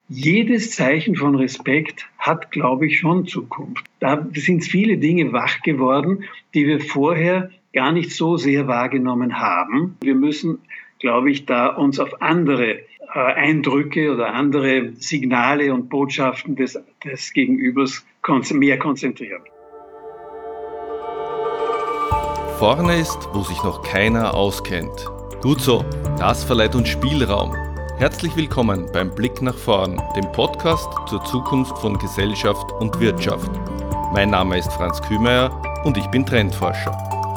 jedes Zeichen von Respekt hat, glaube ich, schon Zukunft. Da sind viele Dinge wach geworden, die wir vorher gar nicht so sehr wahrgenommen haben. Wir müssen, glaube ich, da uns auf andere Eindrücke oder andere Signale und Botschaften des Gegenübers mehr konzentrieren. Vorne ist, wo sich noch keiner auskennt. Gut so, das verleiht uns Spielraum. Herzlich willkommen beim Blick nach vorn, dem Podcast zur Zukunft von Gesellschaft und Wirtschaft. Mein Name ist Franz Kühmeier und ich bin Trendforscher.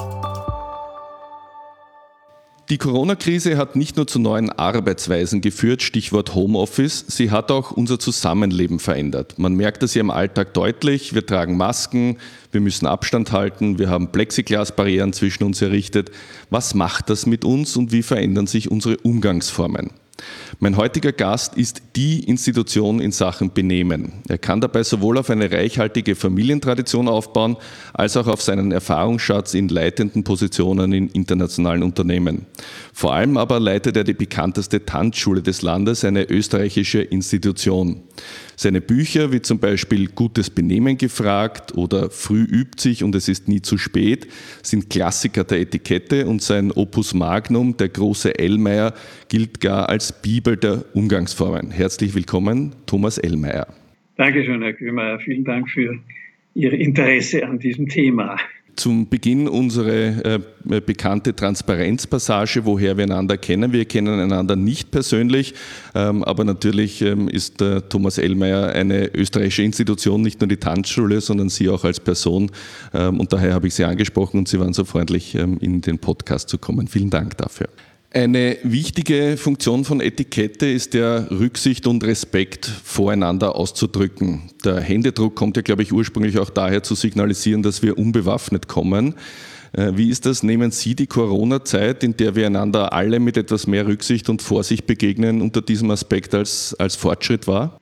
Die Corona-Krise hat nicht nur zu neuen Arbeitsweisen geführt, Stichwort Homeoffice, sie hat auch unser Zusammenleben verändert. Man merkt das ja im Alltag deutlich, wir tragen Masken, wir müssen Abstand halten, wir haben Plexiglasbarrieren zwischen uns errichtet. Was macht das mit uns und wie verändern sich unsere Umgangsformen? Mein heutiger Gast ist die Institution in Sachen Benehmen. Er kann dabei sowohl auf eine reichhaltige Familientradition aufbauen, als auch auf seinen Erfahrungsschatz in leitenden Positionen in internationalen Unternehmen. Vor allem aber leitet er die bekannteste Tanzschule des Landes, eine österreichische Institution. Seine Bücher, wie zum Beispiel Gutes Benehmen gefragt oder Früh übt sich und es ist nie zu spät, sind Klassiker der Etikette und sein Opus Magnum, der große Ellmeier, gilt gar als Bibel der Umgangsformen. Herzlich willkommen, Thomas Ellmeier. Dankeschön, Herr Kühmeier. Vielen Dank für Ihr Interesse an diesem Thema. Zum Beginn unsere bekannte Transparenzpassage, woher wir einander kennen. Wir kennen einander nicht persönlich, aber natürlich ist Thomas Ellmeier eine österreichische Institution, nicht nur die Tanzschule, sondern Sie auch als Person. Und daher habe ich Sie angesprochen und Sie waren so freundlich, in den Podcast zu kommen. Vielen Dank dafür. Eine wichtige Funktion von Etikette ist der Rücksicht und Respekt voreinander auszudrücken. Der Händedruck kommt ja, glaube ich, ursprünglich auch daher zu signalisieren, dass wir unbewaffnet kommen. Wie ist das? Nehmen Sie die Corona-Zeit, in der wir einander alle mit etwas mehr Rücksicht und Vorsicht begegnen, unter diesem Aspekt als Fortschritt wahr?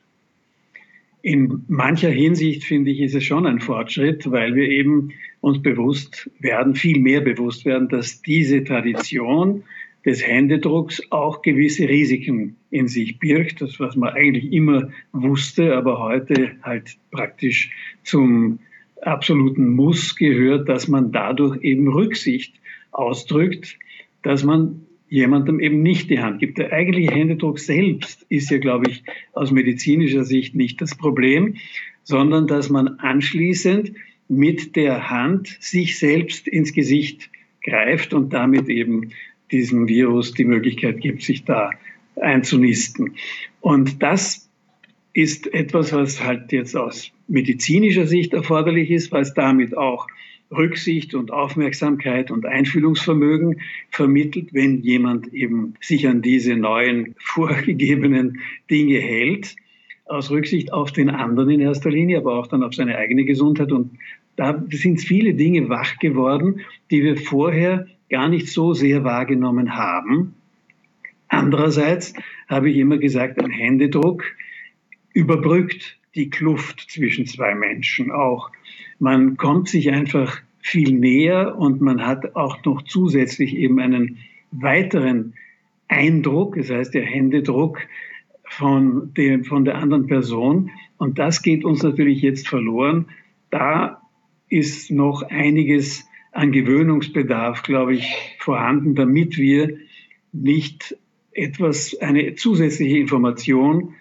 In mancher Hinsicht, finde ich, ist es schon ein Fortschritt, weil wir eben uns viel mehr bewusst werden, dass diese Tradition des Händedrucks auch gewisse Risiken in sich birgt. Das, was man eigentlich immer wusste, aber heute halt praktisch zum absoluten Muss gehört, dass man dadurch eben Rücksicht ausdrückt, dass man jemandem eben nicht die Hand gibt. Der eigentliche Händedruck selbst ist ja, glaube ich, aus medizinischer Sicht nicht das Problem, sondern dass man anschließend mit der Hand sich selbst ins Gesicht greift und damit eben diesem Virus die Möglichkeit gibt, sich da einzunisten. Und das ist etwas, was halt jetzt aus medizinischer Sicht erforderlich ist, weil es damit auch Rücksicht und Aufmerksamkeit und Einfühlungsvermögen vermittelt, wenn jemand eben sich an diese neuen vorgegebenen Dinge hält, aus Rücksicht auf den anderen in erster Linie, aber auch dann auf seine eigene Gesundheit. Und da sind viele Dinge wach geworden, die wir vorher gar nicht so sehr wahrgenommen haben. Andererseits habe ich immer gesagt, ein Händedruck überbrückt die Kluft zwischen zwei Menschen auch. Man kommt sich einfach viel näher und man hat auch noch zusätzlich eben einen weiteren Eindruck, das heißt der Händedruck von der anderen Person. Und das geht uns natürlich jetzt verloren. Da ist noch einiges an Gewöhnungsbedarf, glaube ich, vorhanden, damit wir nicht eine zusätzliche Information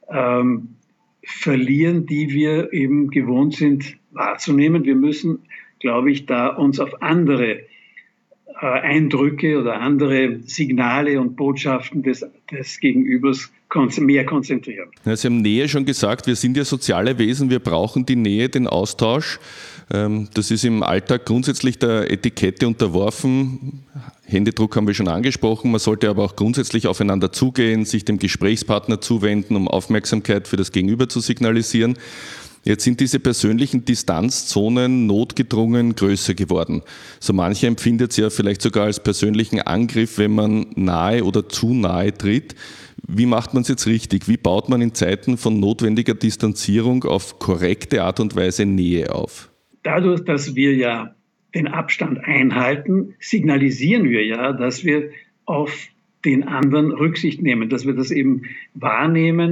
verlieren, die wir eben gewohnt sind wahrzunehmen. Wir müssen, glaube ich, da uns auf andere Eindrücke oder andere Signale und Botschaften des Gegenübers mehr konzentrieren. Ja, Sie haben Nähe schon gesagt, wir sind ja soziale Wesen, wir brauchen die Nähe, den Austausch. Das ist im Alltag grundsätzlich der Etikette unterworfen. Händedruck haben wir schon angesprochen, man sollte aber auch grundsätzlich aufeinander zugehen, sich dem Gesprächspartner zuwenden, um Aufmerksamkeit für das Gegenüber zu signalisieren. Jetzt sind diese persönlichen Distanzzonen notgedrungen größer geworden. So mancher empfindet es ja vielleicht sogar als persönlichen Angriff, wenn man nahe oder zu nahe tritt. Wie macht man es jetzt richtig? Wie baut man in Zeiten von notwendiger Distanzierung auf korrekte Art und Weise Nähe auf? Dadurch, dass wir ja den Abstand einhalten, signalisieren wir ja, dass wir auf den anderen Rücksicht nehmen, dass wir das eben wahrnehmen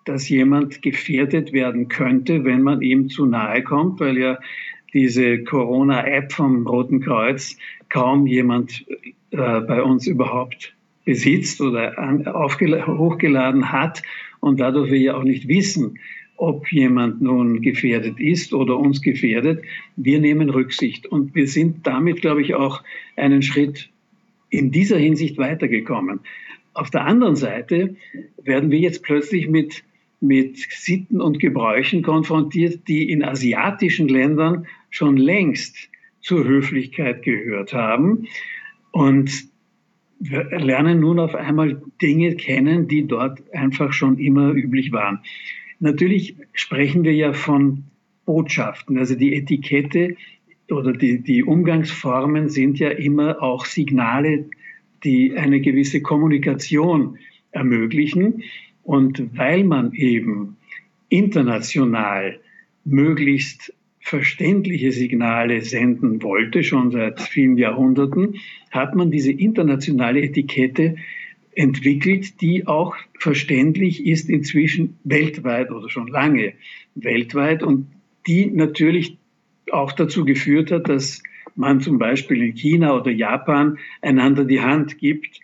dass jemand gefährdet werden könnte, wenn man ihm zu nahe kommt, weil ja diese Corona-App vom Roten Kreuz kaum jemand bei uns überhaupt besitzt oder hochgeladen hat und dadurch wir ja auch nicht wissen, ob jemand nun gefährdet ist oder uns gefährdet. Wir nehmen Rücksicht und wir sind damit, glaube ich, auch einen Schritt in dieser Hinsicht weitergekommen. Auf der anderen Seite werden wir jetzt plötzlich mit Sitten und Gebräuchen konfrontiert, die in asiatischen Ländern schon längst zur Höflichkeit gehört haben. Und wir lernen nun auf einmal Dinge kennen, die dort einfach schon immer üblich waren. Natürlich sprechen wir ja von Botschaften, also die Etikette oder die Umgangsformen sind ja immer auch Signale, die eine gewisse Kommunikation ermöglichen. Und weil man eben international möglichst verständliche Signale senden wollte, schon seit vielen Jahrhunderten, hat man diese internationale Etikette entwickelt, die auch verständlich ist inzwischen weltweit oder schon lange weltweit und die natürlich auch dazu geführt hat, dass man zum Beispiel in China oder Japan einander die Hand gibt,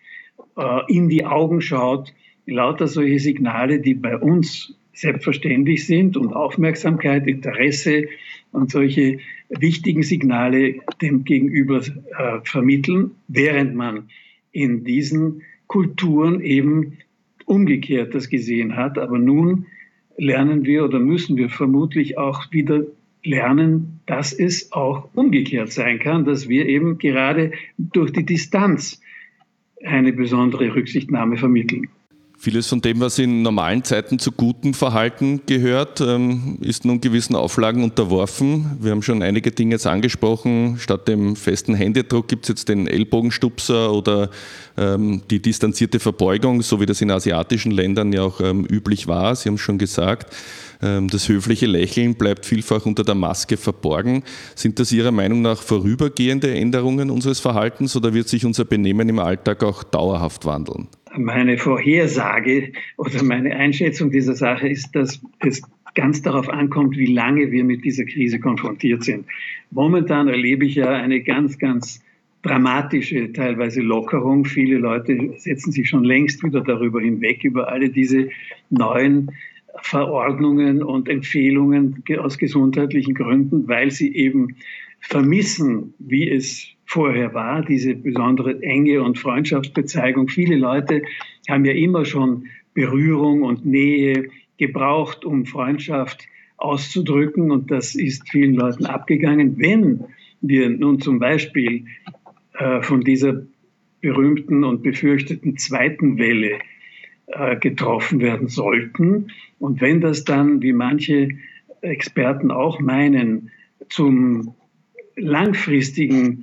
in die Augen schaut, lauter solche Signale, die bei uns selbstverständlich sind und Aufmerksamkeit, Interesse und solche wichtigen Signale dem Gegenüber vermitteln, während man in diesen Kulturen eben umgekehrt das gesehen hat. Aber nun lernen wir oder müssen wir vermutlich auch wieder lernen, dass es auch umgekehrt sein kann, dass wir eben gerade durch die Distanz eine besondere Rücksichtnahme vermitteln. Vieles von dem, was in normalen Zeiten zu gutem Verhalten gehört, ist nun gewissen Auflagen unterworfen. Wir haben schon einige Dinge jetzt angesprochen. Statt dem festen Händedruck gibt es jetzt den Ellbogenstupser oder die distanzierte Verbeugung, so wie das in asiatischen Ländern ja auch üblich war. Sie haben es schon gesagt. Das höfliche Lächeln bleibt vielfach unter der Maske verborgen. Sind das Ihrer Meinung nach vorübergehende Änderungen unseres Verhaltens oder wird sich unser Benehmen im Alltag auch dauerhaft wandeln? Meine Vorhersage oder meine Einschätzung dieser Sache ist, dass es ganz darauf ankommt, wie lange wir mit dieser Krise konfrontiert sind. Momentan erlebe ich ja eine ganz, ganz dramatische, teilweise Lockerung. Viele Leute setzen sich schon längst wieder darüber hinweg, über alle diese neuen Verordnungen und Empfehlungen aus gesundheitlichen Gründen, weil sie eben vermissen, wie es vorher war, diese besondere Enge und Freundschaftsbezeigung. Viele Leute haben ja immer schon Berührung und Nähe gebraucht, um Freundschaft auszudrücken und das ist vielen Leuten abgegangen. Wenn wir nun zum Beispiel von dieser berühmten und befürchteten zweiten Welle getroffen werden sollten und wenn das dann, wie manche Experten auch meinen, zum langfristigen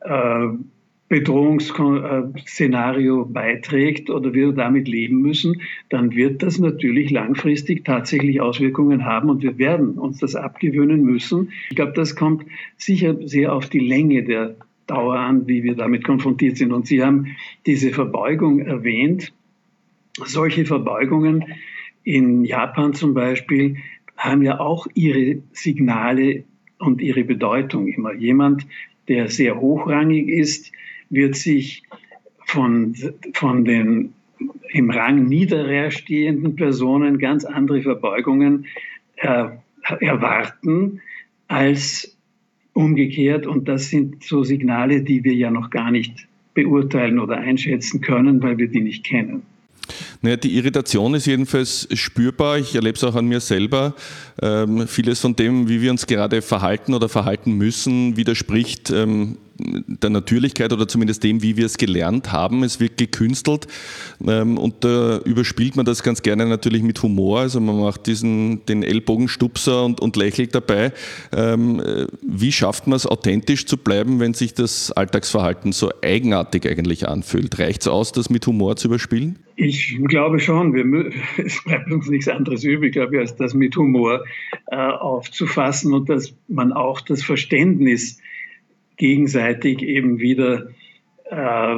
Bedrohungsszenario beiträgt oder wir damit leben müssen, dann wird das natürlich langfristig tatsächlich Auswirkungen haben und wir werden uns das abgewöhnen müssen. Ich glaube, das kommt sicher sehr auf die Länge der Dauer an, wie wir damit konfrontiert sind. Und Sie haben diese Verbeugung erwähnt. Solche Verbeugungen in Japan zum Beispiel haben ja auch ihre Signale und ihre Bedeutung immer. Jemand, der sehr hochrangig ist, wird sich von den im Rang niederer stehenden Personen ganz andere Verbeugungen erwarten als umgekehrt. Und das sind so Signale, die wir ja noch gar nicht beurteilen oder einschätzen können, weil wir die nicht kennen. Naja, die Irritation ist jedenfalls spürbar. Ich erlebe es auch an mir selber. Vieles von dem, wie wir uns gerade verhalten oder verhalten müssen, widerspricht der Natürlichkeit oder zumindest dem, wie wir es gelernt haben. Es wird gekünstelt und da überspielt man das ganz gerne natürlich mit Humor. Also man macht den Ellbogenstupser und lächelt dabei. Wie schafft man es, authentisch zu bleiben, wenn sich das Alltagsverhalten so eigenartig eigentlich anfühlt? Reicht es aus, das mit Humor zu überspielen? Ich glaube schon, es bleibt uns nichts anderes übrig, glaube ich, als das mit Humor aufzufassen und dass man auch das Verständnis gegenseitig eben wieder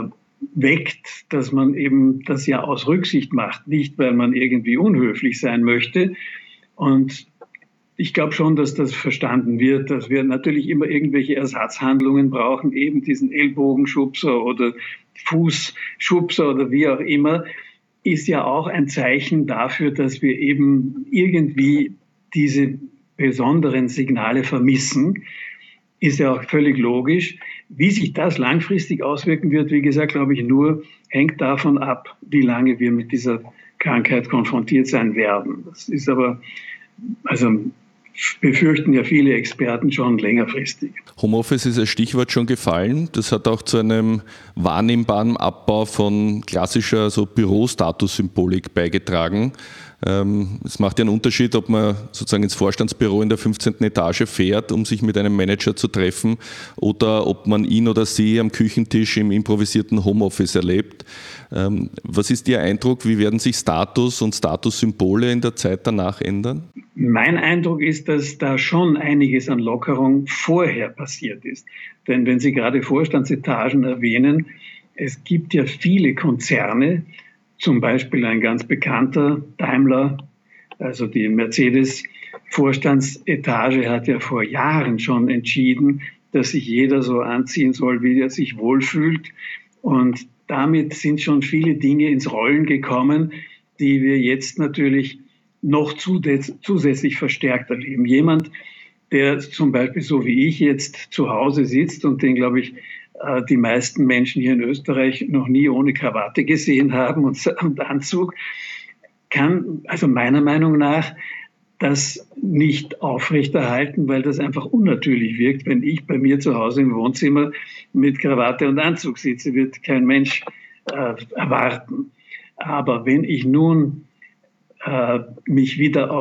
weckt, dass man eben das ja aus Rücksicht macht, nicht weil man irgendwie unhöflich sein möchte. Und ich glaube schon, dass das verstanden wird, dass wir natürlich immer irgendwelche Ersatzhandlungen brauchen, eben diesen Ellbogenschubser oder Fußschubser oder wie auch immer, ist ja auch ein Zeichen dafür, dass wir eben irgendwie diese besonderen Signale vermissen. Ist ja auch völlig logisch. Wie sich das langfristig auswirken wird, wie gesagt, glaube ich, nur hängt davon ab, wie lange wir mit dieser Krankheit konfrontiert sein werden. Das ist aber, also befürchten ja viele Experten schon längerfristig. Homeoffice ist als Stichwort schon gefallen. Das hat auch zu einem wahrnehmbaren Abbau von klassischer Bürostatussymbolik beigetragen. Es macht ja einen Unterschied, ob man sozusagen ins Vorstandsbüro in der 15. Etage fährt, um sich mit einem Manager zu treffen, oder ob man ihn oder sie am Küchentisch im improvisierten Homeoffice erlebt. Was ist Ihr Eindruck? Wie werden sich Status und Statussymbole in der Zeit danach ändern? Mein Eindruck ist, dass da schon einiges an Lockerung vorher passiert ist. Denn wenn Sie gerade Vorstandsetagen erwähnen, es gibt ja viele Konzerne, zum Beispiel ein ganz bekannter Daimler, also die Mercedes-Vorstandsetage hat ja vor Jahren schon entschieden, dass sich jeder so anziehen soll, wie er sich wohlfühlt. Und damit sind schon viele Dinge ins Rollen gekommen, die wir jetzt natürlich noch zusätzlich verstärkt erleben. Jemand, der zum Beispiel so wie ich jetzt zu Hause sitzt und den, glaube ich, die meisten Menschen hier in Österreich noch nie ohne Krawatte gesehen haben und Anzug, kann also meiner Meinung nach das nicht aufrechterhalten, weil das einfach unnatürlich wirkt. Wenn ich bei mir zu Hause im Wohnzimmer mit Krawatte und Anzug sitze, wird kein Mensch erwarten. Aber wenn ich nun mich wieder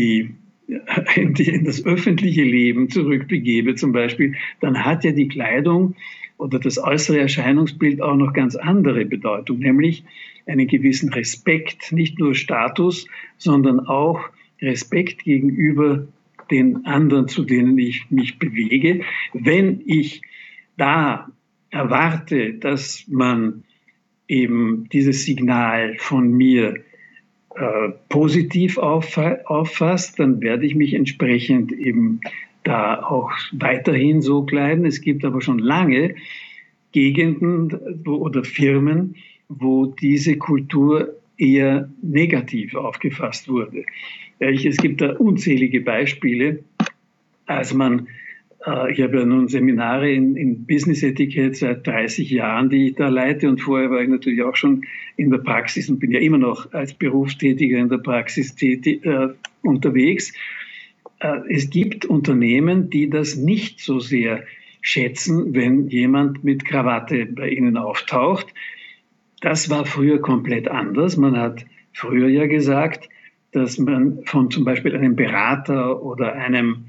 in das öffentliche Leben zurückbegebe zum Beispiel, dann hat ja die Kleidung oder das äußere Erscheinungsbild auch noch ganz andere Bedeutung, nämlich einen gewissen Respekt, nicht nur Status, sondern auch Respekt gegenüber den anderen, zu denen ich mich bewege. Wenn ich da erwarte, dass man eben dieses Signal von mir positiv auffasst, dann werde ich mich entsprechend eben da auch weiterhin so kleiden. Es gibt aber schon lange Gegenden oder Firmen, wo diese Kultur eher negativ aufgefasst wurde. Es gibt da unzählige Beispiele, ich habe ja nun Seminare in Business Etiquette seit 30 Jahren, die ich da leite, und vorher war ich natürlich auch schon in der Praxis und bin ja immer noch als Berufstätiger in der Praxis unterwegs. Es gibt Unternehmen, die das nicht so sehr schätzen, wenn jemand mit Krawatte bei ihnen auftaucht. Das war früher komplett anders. Man hat früher ja gesagt, dass man von zum Beispiel einem Berater oder einem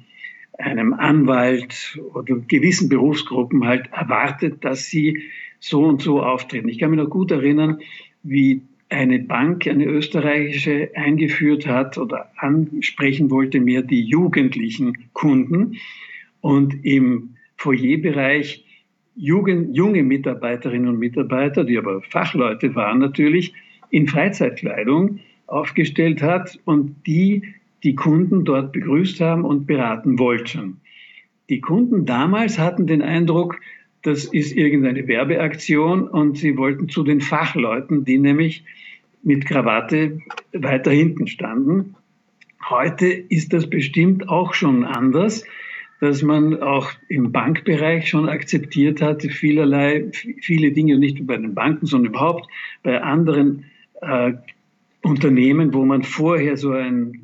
Anwalt oder gewissen Berufsgruppen halt erwartet, dass sie so und so auftreten. Ich kann mich noch gut erinnern, wie eine Bank, eine österreichische, eingeführt hat oder ansprechen wollte mehr die jugendlichen Kunden und im Foyerbereich junge Mitarbeiterinnen und Mitarbeiter, die aber Fachleute waren natürlich, in Freizeitkleidung aufgestellt hat und die Kunden dort begrüßt haben und beraten wollten. Die Kunden damals hatten den Eindruck, das ist irgendeine Werbeaktion, und sie wollten zu den Fachleuten, die nämlich mit Krawatte weiter hinten standen. Heute ist das bestimmt auch schon anders, dass man auch im Bankbereich schon akzeptiert hat, viele Dinge, nicht nur bei den Banken, sondern überhaupt bei anderen Unternehmen, wo man vorher so ein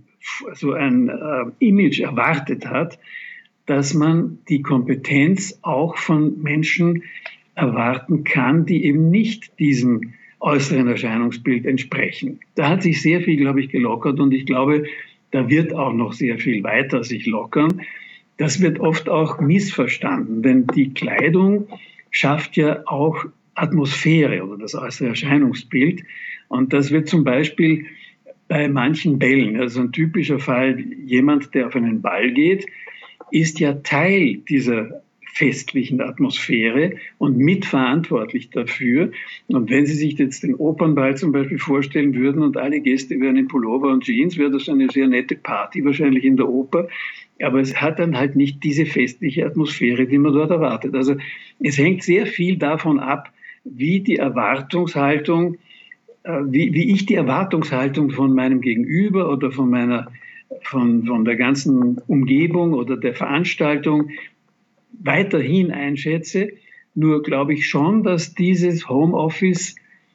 Image erwartet hat, dass man die Kompetenz auch von Menschen erwarten kann, die eben nicht diesem äußeren Erscheinungsbild entsprechen. Da hat sich sehr viel, glaube ich, gelockert, und ich glaube, da wird auch noch sehr viel weiter sich lockern. Das wird oft auch missverstanden, denn die Kleidung schafft ja auch Atmosphäre oder das äußere Erscheinungsbild, und das wird zum Beispiel bei manchen Bällen, also ein typischer Fall, jemand, der auf einen Ball geht, ist ja Teil dieser festlichen Atmosphäre und mitverantwortlich dafür. Und wenn Sie sich jetzt den Opernball zum Beispiel vorstellen würden und alle Gäste wären in Pullover und Jeans, wäre das eine sehr nette Party wahrscheinlich in der Oper. Aber es hat dann halt nicht diese festliche Atmosphäre, die man dort erwartet. Also es hängt sehr viel davon ab, wie die Erwartungshaltung, wie ich die Erwartungshaltung von meinem Gegenüber oder von der ganzen Umgebung oder der Veranstaltung weiterhin einschätze. Nur glaube ich schon, dass dieses Homeoffice,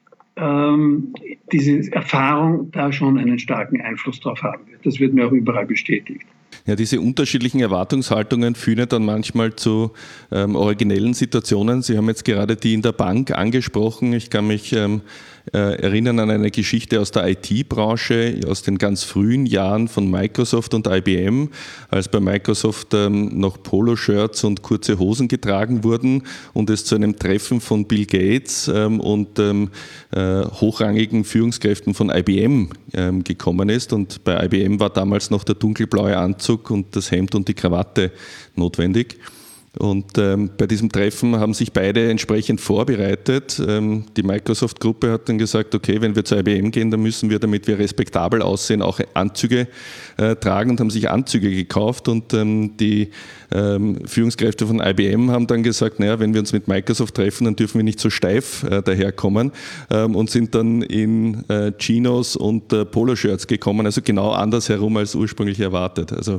diese Erfahrung da schon einen starken Einfluss drauf haben wird. Das wird mir auch überall bestätigt. Ja, diese unterschiedlichen Erwartungshaltungen führen dann manchmal zu originellen Situationen. Sie haben jetzt gerade die in der Bank angesprochen. Ich kann mich erinnern an eine Geschichte aus der IT-Branche, aus den ganz frühen Jahren von Microsoft und IBM, als bei Microsoft noch Poloshirts und kurze Hosen getragen wurden und es zu einem Treffen von Bill Gates und hochrangigen Führungskräften von IBM gekommen ist. Und bei IBM war damals noch der dunkelblaue Anzug und das Hemd und die Krawatte notwendig. Und bei diesem Treffen haben sich beide entsprechend vorbereitet. Die Microsoft-Gruppe hat dann gesagt, okay, wenn wir zu IBM gehen, dann müssen wir, damit wir respektabel aussehen, auch Anzüge tragen und haben sich Anzüge gekauft. Und die Führungskräfte von IBM haben dann gesagt, naja, wenn wir uns mit Microsoft treffen, dann dürfen wir nicht so steif daherkommen und sind dann in Chinos und Poloshirts gekommen, also genau andersherum als ursprünglich erwartet. Also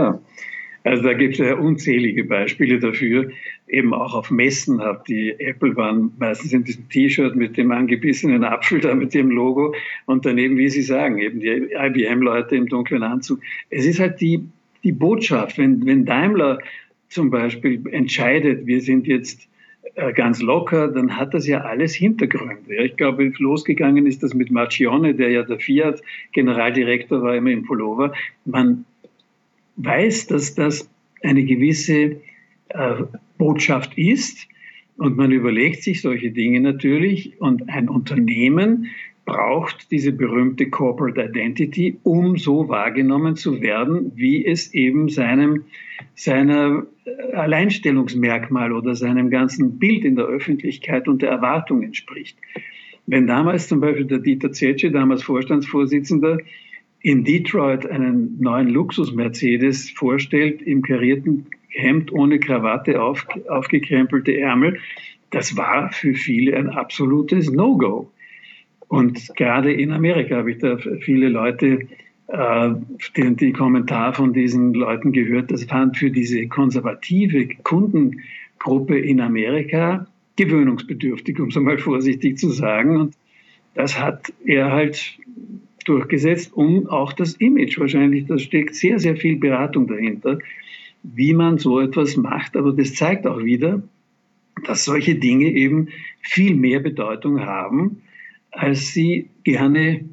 da gibt es ja unzählige Beispiele dafür. Eben auch auf Messen hat die Apple waren meistens in diesem T-Shirt mit dem angebissenen Apfel da mit dem Logo und daneben, wie Sie sagen, eben die IBM-Leute im dunklen Anzug. Es ist halt die Botschaft, wenn Daimler zum Beispiel entscheidet, wir sind jetzt ganz locker, dann hat das ja alles Hintergründe. Ich glaube, losgegangen ist das mit Marchione, der ja der Fiat-Generaldirektor war, immer im Pullover. Man weiß, dass das eine gewisse Botschaft ist und man überlegt sich solche Dinge natürlich und ein Unternehmen braucht diese berühmte Corporate Identity, um so wahrgenommen zu werden, wie es eben seiner Alleinstellungsmerkmal oder seinem ganzen Bild in der Öffentlichkeit und der Erwartung entspricht. Wenn damals zum Beispiel der Dieter Zetsche, damals Vorstandsvorsitzender, in Detroit einen neuen Luxus-Mercedes vorstellt, im karierten Hemd ohne Krawatte, aufgekrempelte Ärmel, das war für viele ein absolutes No-Go. Und gerade in Amerika habe ich da viele Leute, die Kommentar von diesen Leuten gehört, das waren für diese konservative Kundengruppe in Amerika gewöhnungsbedürftig, um es mal vorsichtig zu sagen. Und das hat er halt durchgesetzt, um auch das Image wahrscheinlich, da steckt sehr, sehr viel Beratung dahinter, wie man so etwas macht. Aber das zeigt auch wieder, dass solche Dinge eben viel mehr Bedeutung haben, als ihnen gerne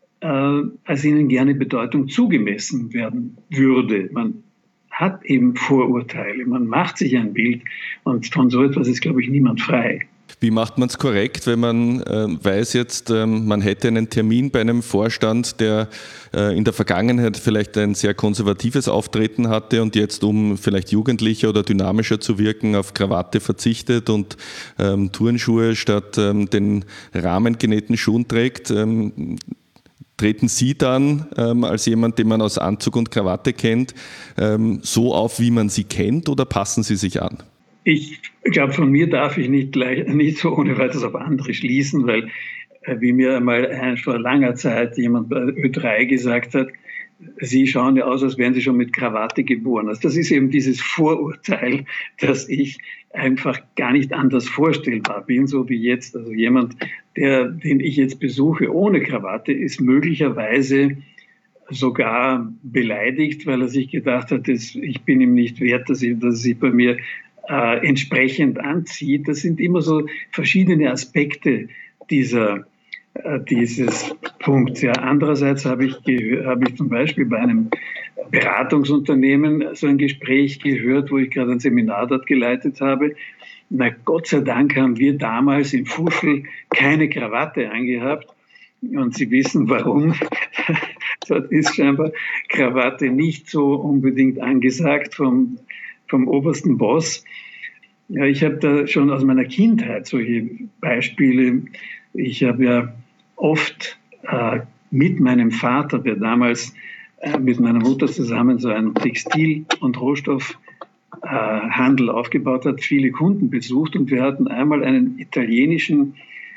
Bedeutung zugemessen werden würde. Man hat eben Vorurteile, man macht sich ein Bild und von so etwas ist, glaube ich, niemand frei. Wie macht man es korrekt, wenn man weiß jetzt, man hätte einen Termin bei einem Vorstand, der in der Vergangenheit vielleicht ein sehr konservatives Auftreten hatte und jetzt, um vielleicht jugendlicher oder dynamischer zu wirken, auf Krawatte verzichtet und Turnschuhe statt den rahmengenähten Schuhen trägt? Treten Sie dann als jemand, den man aus Anzug und Krawatte kennt, so auf, wie man Sie kennt, oder passen Sie sich an? Ich glaube, von mir darf ich nicht so ohne weiteres auf andere schließen, weil, wie mir einmal vor langer Zeit jemand bei Ö3 gesagt hat, Sie schauen ja aus, als wären Sie schon mit Krawatte geboren. Also das ist eben dieses Vorurteil, dass ich einfach gar nicht anders vorstellbar bin, so wie jetzt. Also jemand, den ich jetzt besuche ohne Krawatte, ist möglicherweise sogar beleidigt, weil er sich gedacht hat, ich bin ihm nicht wert, dass er sich bei mir entsprechend anzieht. Das sind immer so verschiedene Aspekte dieses Punkts. Ja, andererseits habe ich zum Beispiel bei einem Beratungsunternehmen so ein Gespräch gehört, wo ich gerade ein Seminar dort geleitet habe. Na, Gott sei Dank haben wir damals im Fuschel keine Krawatte angehabt. Und Sie wissen warum. Dort ist scheinbar Krawatte nicht so unbedingt angesagt vom obersten Boss. Ja, ich habe da schon aus meiner Kindheit solche Beispiele. Ich habe ja oft mit meinem Vater, der damals mit meiner Mutter zusammen so einen Textil- und Rohstoffhandel aufgebaut hat, viele Kunden besucht, und wir hatten einmal einen italienischen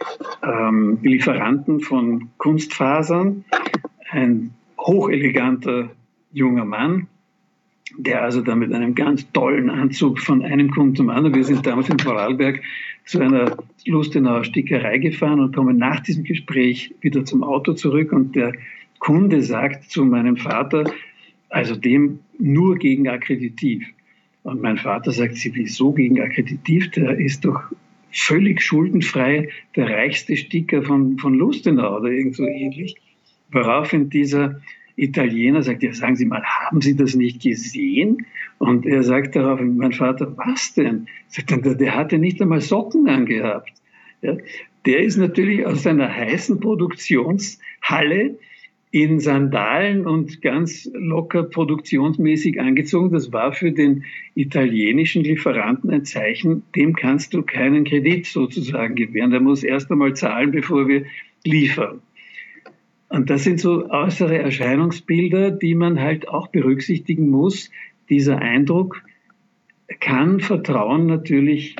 Lieferanten von Kunstfasern, ein hocheleganter junger Mann, der also dann mit einem ganz tollen Anzug von einem Kunden zum anderen, wir sind damals in Vorarlberg zu einer Lustenauer Stickerei gefahren und kommen nach diesem Gespräch wieder zum Auto zurück, und der Kunde sagt zu meinem Vater, also dem nur gegen Akkreditiv. Und mein Vater sagt, Sie, wieso gegen Akkreditiv? Der ist doch völlig schuldenfrei der reichste Sticker von Lustenau oder irgend so ähnlich. Woraufhin dieser Italiener sagt, ja, sagen Sie mal, haben Sie das nicht gesehen? Und er sagt darauf, mein Vater, was denn? Sagt er, der hatte nicht einmal Socken angehabt. Ja, der ist natürlich aus seiner heißen Produktionshalle in Sandalen und ganz locker produktionsmäßig angezogen. Das war für den italienischen Lieferanten ein Zeichen, dem kannst du keinen Kredit sozusagen gewähren. Der muss erst einmal zahlen, bevor wir liefern. Und das sind so äußere Erscheinungsbilder, die man halt auch berücksichtigen muss. Dieser Eindruck kann Vertrauen natürlich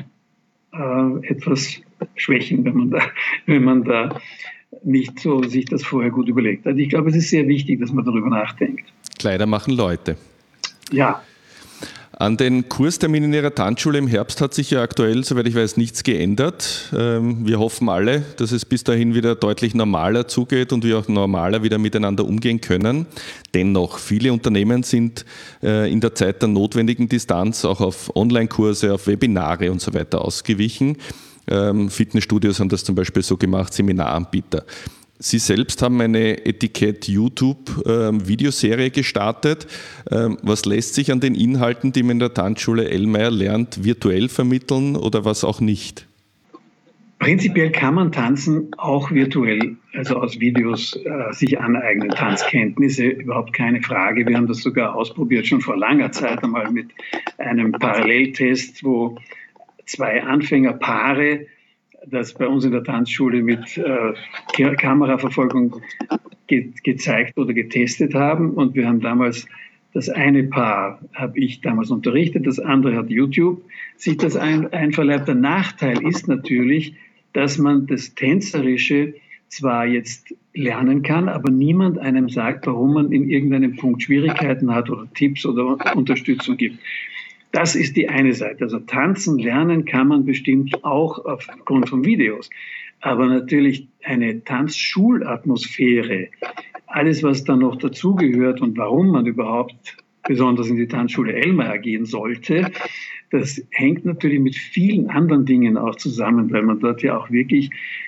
etwas schwächen, wenn man da nicht so sich das vorher gut überlegt hat. Ich glaube, es ist sehr wichtig, dass man darüber nachdenkt. Kleider machen Leute. Ja. An den Kursterminen in Ihrer Tanzschule im Herbst hat sich ja aktuell, soweit ich weiß, nichts geändert. Wir hoffen alle, dass es bis dahin wieder deutlich normaler zugeht und wir auch normaler wieder miteinander umgehen können. Dennoch, viele Unternehmen sind in der Zeit der notwendigen Distanz auch auf Online-Kurse, auf Webinare und so weiter ausgewichen. Fitnessstudios haben das zum Beispiel so gemacht, Seminaranbieter. Sie selbst haben eine Etikett-YouTube-Videoserie gestartet. Was lässt sich an den Inhalten, die man in der Tanzschule Ellmeier lernt, virtuell vermitteln oder was auch nicht? Prinzipiell kann man Tanzen auch virtuell, also aus Videos, sich aneignen. Tanzkenntnisse, überhaupt keine Frage. Wir haben das sogar ausprobiert, schon vor langer Zeit einmal mit einem Paralleltest, wo 2 Anfängerpaare das bei uns in der Tanzschule mit Kameraverfolgung gezeigt oder getestet haben. Und wir haben damals, das eine Paar habe ich damals unterrichtet, das andere hat YouTube sich das einverleibt. Der Nachteil ist natürlich, dass man das Tänzerische zwar jetzt lernen kann, aber niemand einem sagt, warum man in irgendeinem Punkt Schwierigkeiten hat oder Tipps oder Unterstützung gibt. Das ist die eine Seite. Also tanzen lernen kann man bestimmt auch aufgrund von Videos. Aber natürlich eine Tanzschulatmosphäre, alles, was da noch dazugehört und warum man überhaupt besonders in die Tanzschule Ellmeier gehen sollte, das hängt natürlich mit vielen anderen Dingen auch zusammen, weil man dort ja auch wirklich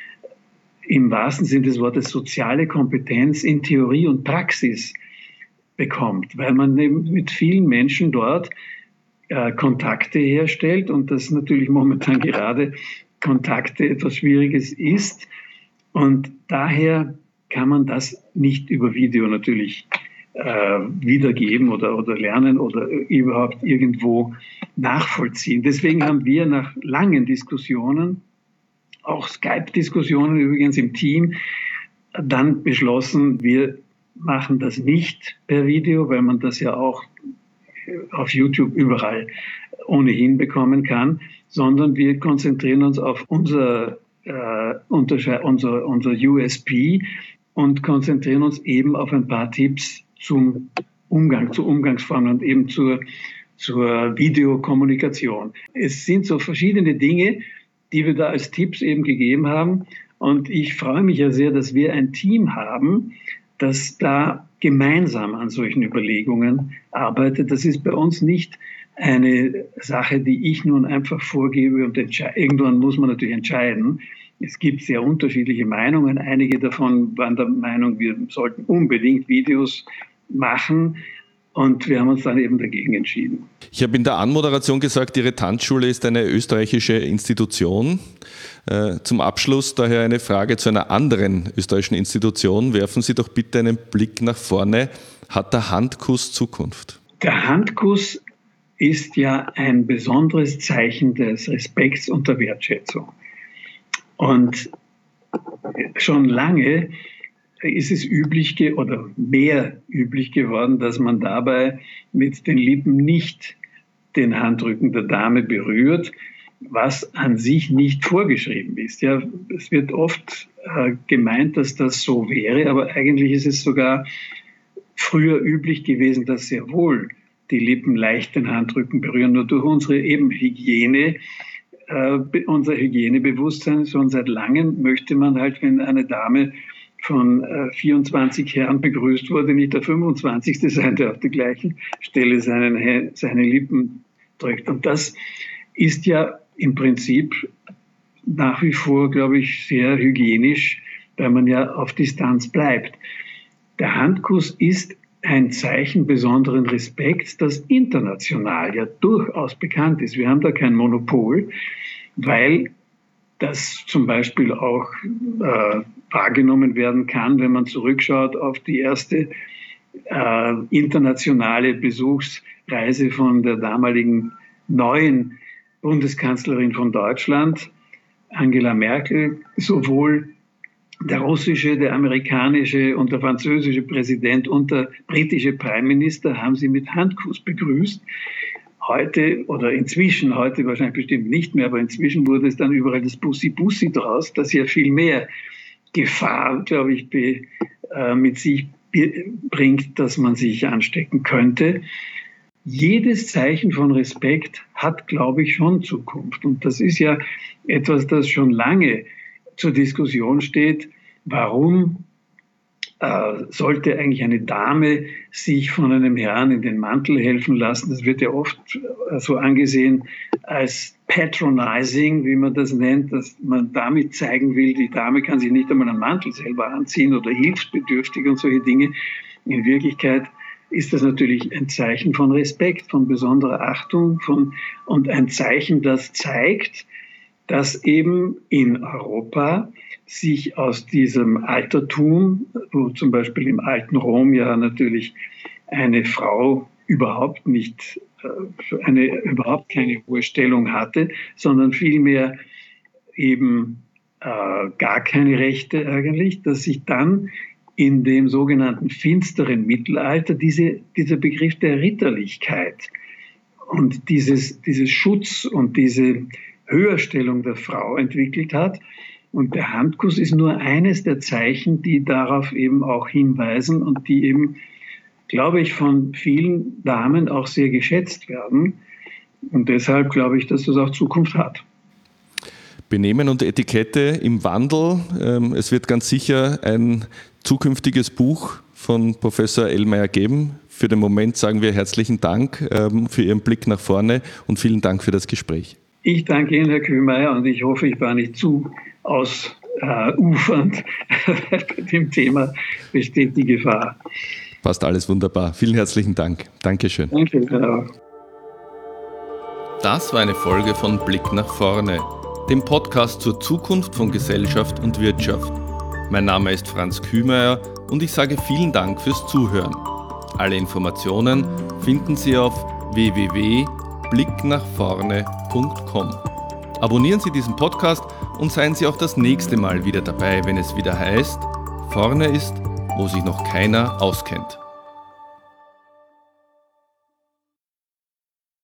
im wahrsten Sinne des Wortes soziale Kompetenz in Theorie und Praxis bekommt, weil man eben mit vielen Menschen dort Kontakte herstellt und das natürlich momentan gerade Kontakte etwas Schwieriges ist. Und daher kann man das nicht über Video natürlich wiedergeben oder lernen oder überhaupt irgendwo nachvollziehen. Deswegen haben wir nach langen Diskussionen, auch Skype-Diskussionen übrigens im Team, dann beschlossen, wir machen das nicht per Video, weil man das ja auch auf YouTube überall ohnehin bekommen kann, sondern wir konzentrieren uns auf unser USP und konzentrieren uns eben auf ein paar Tipps zum Umgang, zu Umgangsformen und eben zur Videokommunikation. Es sind so verschiedene Dinge, die wir da als Tipps eben gegeben haben. Und ich freue mich ja sehr, dass wir ein Team haben, das da gemeinsam an solchen Überlegungen arbeitet. Das ist bei uns nicht eine Sache, die ich nun einfach vorgebe und irgendwann muss man natürlich entscheiden. Es gibt sehr unterschiedliche Meinungen. Einige davon waren der Meinung, wir sollten unbedingt Videos machen. Und wir haben uns dann eben dagegen entschieden. Ich habe in der Anmoderation gesagt, Ihre Tanzschule ist eine österreichische Institution. Zum Abschluss daher eine Frage zu einer anderen österreichischen Institution. Werfen Sie doch bitte einen Blick nach vorne. Hat der Handkuss Zukunft? Der Handkuss ist ja ein besonderes Zeichen des Respekts und der Wertschätzung. Und schon lange ist es üblich oder mehr üblich geworden, dass man dabei mit den Lippen nicht den Handrücken der Dame berührt, was an sich nicht vorgeschrieben ist. Ja, es wird oft gemeint, dass das so wäre, aber eigentlich ist es sogar früher üblich gewesen, dass sehr wohl die Lippen leicht den Handrücken berühren. Nur durch unsere eben unser Hygienebewusstsein schon seit langem möchte man halt, wenn eine Dame von 24 Herren begrüßt wurde, nicht der 25. sein, der auf der gleichen Stelle seine Lippen drückt. Und das ist ja im Prinzip nach wie vor, glaube ich, sehr hygienisch, weil man ja auf Distanz bleibt. Der Handkuss ist ein Zeichen besonderen Respekts, das international ja durchaus bekannt ist. Wir haben da kein Monopol, weil das zum Beispiel auch wahrgenommen werden kann, wenn man zurückschaut auf die erste internationale Besuchsreise von der damaligen neuen Bundeskanzlerin von Deutschland, Angela Merkel. Sowohl der russische, der amerikanische und der französische Präsident und der britische Prime Minister haben sie mit Handkuss begrüßt. Heute oder inzwischen, heute wahrscheinlich bestimmt nicht mehr, aber inzwischen wurde es dann überall das Bussi-Bussi draus, das ja viel mehr Gefahr, glaube ich, mit sich bringt, dass man sich anstecken könnte. Jedes Zeichen von Respekt hat, glaube ich, schon Zukunft. Und das ist ja etwas, das schon lange zur Diskussion steht. Warum sollte eigentlich eine Dame sich von einem Herrn in den Mantel helfen lassen? Das wird ja oft so angesehen als patronizing, wie man das nennt, dass man damit zeigen will, die Dame kann sich nicht einmal einen Mantel selber anziehen oder hilfsbedürftig und solche Dinge. In Wirklichkeit ist das natürlich ein Zeichen von Respekt, von besonderer Achtung und ein Zeichen, das zeigt, dass eben in Europa sich aus diesem Altertum, wo zum Beispiel im alten Rom ja natürlich eine Frau überhaupt keine hohe Stellung hatte, sondern vielmehr eben gar keine Rechte eigentlich, dass sich dann in dem sogenannten finsteren Mittelalter dieser Begriff der Ritterlichkeit und dieses Schutz und diese Höherstellung der Frau entwickelt hat. Und der Handkuss ist nur eines der Zeichen, die darauf eben auch hinweisen und die eben, glaube ich, von vielen Damen auch sehr geschätzt werden. Und deshalb glaube ich, dass das auch Zukunft hat. Benehmen und Etikette im Wandel. Es wird ganz sicher ein zukünftiges Buch von Professor Ellmeier geben. Für den Moment sagen wir herzlichen Dank für Ihren Blick nach vorne und vielen Dank für das Gespräch. Ich danke Ihnen, Herr Kühlmeier, und ich hoffe, ich war nicht zu ausufernd. Bei dem Thema besteht die Gefahr. Passt alles wunderbar. Vielen herzlichen Dank. Dankeschön. Danke, genau. Das war eine Folge von Blick nach vorne, dem Podcast zur Zukunft von Gesellschaft und Wirtschaft. Mein Name ist Franz Kühlmeier und ich sage vielen Dank fürs Zuhören. Alle Informationen finden Sie auf www.blicknachvorne.com. Abonnieren Sie diesen Podcast und seien Sie auch das nächste Mal wieder dabei, wenn es wieder heißt, vorne ist, wo sich noch keiner auskennt.